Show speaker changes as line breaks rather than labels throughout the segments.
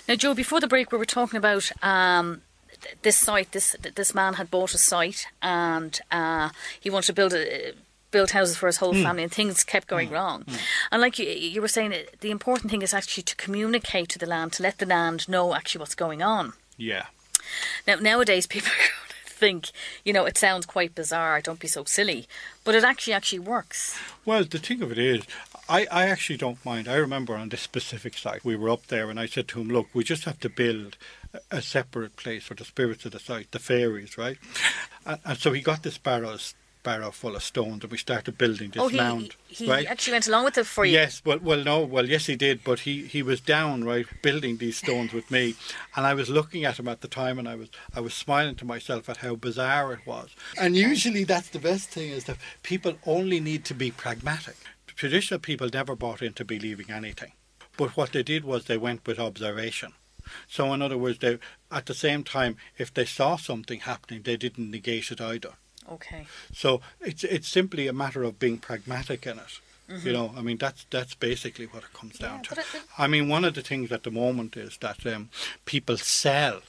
Now, Joe, before the break, we were talking about this site. This man had bought a site, and he wanted to build houses for his whole family, and things kept going wrong. And like you were saying, the important thing is actually to communicate to the land, to let the land know actually what's going on.
Yeah.
Now, nowadays, people are going to think, it sounds quite bizarre. Don't be so silly, but it actually works.
Well, the thing of it is, I actually don't mind. I remember on this specific site, we were up there and I said to him, look, we just have to build a separate place for the spirits of the site, the fairies, right? And so he got this barrow full of stones and we started building this mound.
He
right?
actually went along with it for you.
Yes, yes he did, but he was down, right, building these stones with me, and I was looking at him at the time and I was smiling to myself at how bizarre it was. And usually that's the best thing, is that people only need to be pragmatic. Traditional people never bought into believing anything, but what they did was they went with observation. So in other words, they, at the same time, if they saw something happening, they didn't negate it either.
Okay.
So it's simply a matter of being pragmatic in it. I mean, that's basically what it comes down to. I mean, one of the things at the moment is that people sell,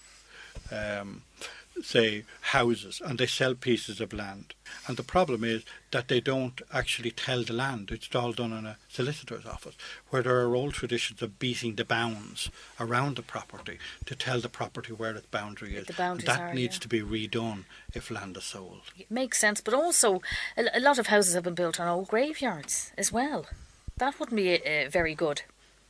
say, houses, and they sell pieces of land. And the problem is that they don't actually tell the land. It's all done in a solicitor's office, where there are old traditions of beating the bounds around the property to tell the property where its boundary is. And that needs to be redone if land is sold.
It makes sense, but also a lot of houses have been built on old graveyards as well. That wouldn't be very good.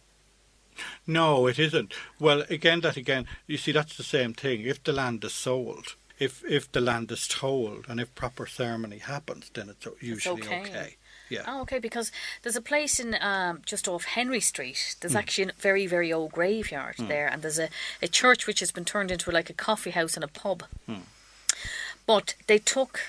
No, it isn't. Well, again, you see, that's the same thing. If the land is sold, if the land is told, and if proper ceremony happens, then it's usually okay. Yeah.
Oh, okay, because there's a place in just off Henry Street. There's actually a very, very old graveyard there, and there's a church which has been turned into like a coffee house and a pub. But they took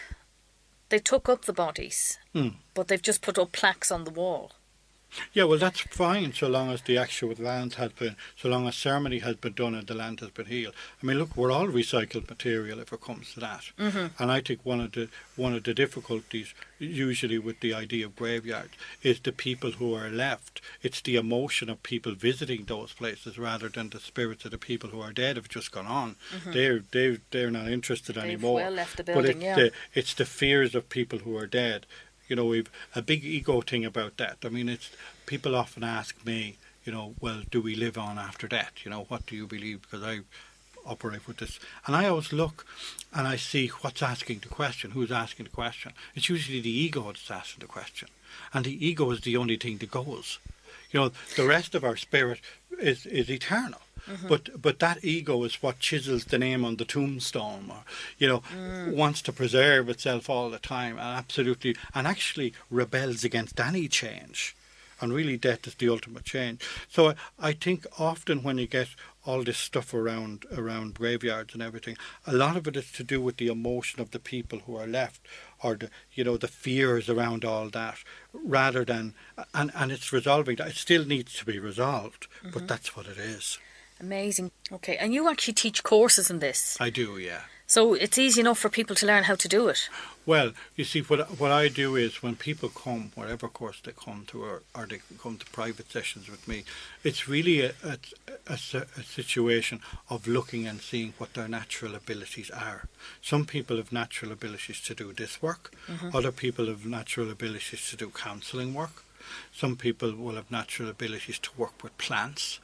up the bodies, but they've just put up plaques on the wall.
Yeah, well, that's fine so long as the actual land has been, so long as ceremony has been done and the land has been healed. I mean, look, we're all recycled material if it comes to that. And I think one of the difficulties usually with the idea of graveyards is the people who are left. It's the emotion of people visiting those places rather than the spirits of the people who are dead have just gone on. They're not interested anymore.
They've well left the building,
it's the fears of people who are dead. We've a big ego thing about that. I mean, people often ask me, well, do we live on after death? What do you believe? Because I operate with this. And I always look and I see what's asking the question, who's asking the question. It's usually the ego that's asking the question. And the ego is the only thing that goes. The rest of our spirit is eternal. But that ego is what chisels the name on the tombstone, or wants to preserve itself all the time, and actually rebels against any change. And really, death is the ultimate change. So I think often when you get all this stuff around graveyards and everything, a lot of it is to do with the emotion of the people who are left, or the fears around all that, rather than and it's resolving that. It still needs to be resolved, but that's what it is.
Amazing. Okay, and you actually teach courses in this?
I do, yeah.
So it's easy enough for people to learn how to do it?
Well, you see, what I do is when people come, whatever course they come to, or they come to private sessions with me, it's really a situation of looking and seeing what their natural abilities are. Some people have natural abilities to do this work. Other people have natural abilities to do counselling work. Some people will have natural abilities to work with plants.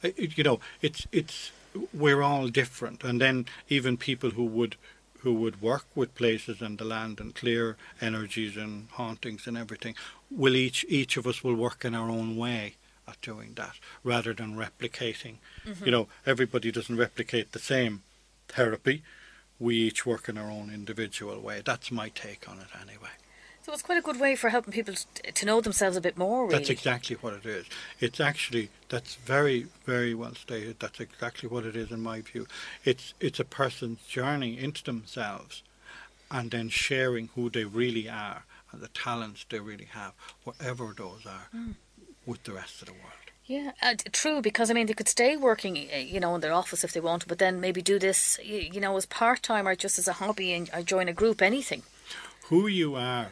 We're all different. And then even people who would work with places and the land and clear energies and hauntings and everything, will each of us will work in our own way at doing that, rather than replicating. Everybody doesn't replicate the same therapy. We each work in our own individual way. That's my take on it anyway.
So it's quite a good way for helping people to know themselves a bit more, really.
That's exactly what it is. It's actually, that's very, very well stated. That's exactly what it is in my view. It's a person's journey into themselves and then sharing who they really are and the talents they really have, whatever those are, with the rest of the world.
Yeah, true, because I mean they could stay working, in their office if they wanted, but then maybe do this, as part-time or just as a hobby and or join a group, anything.
Who you are,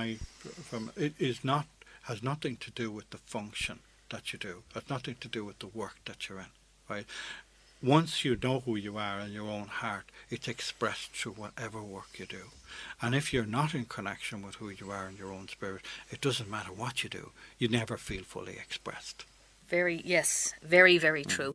has nothing to do with the function that you do. It has nothing to do with the work that you're in, right? once you know who you are in your own heart, it's expressed through whatever work you do. And if you're not in connection with who you are in your own spirit, it doesn't matter what you do. You never feel fully expressed.
Very, yes, very, very true.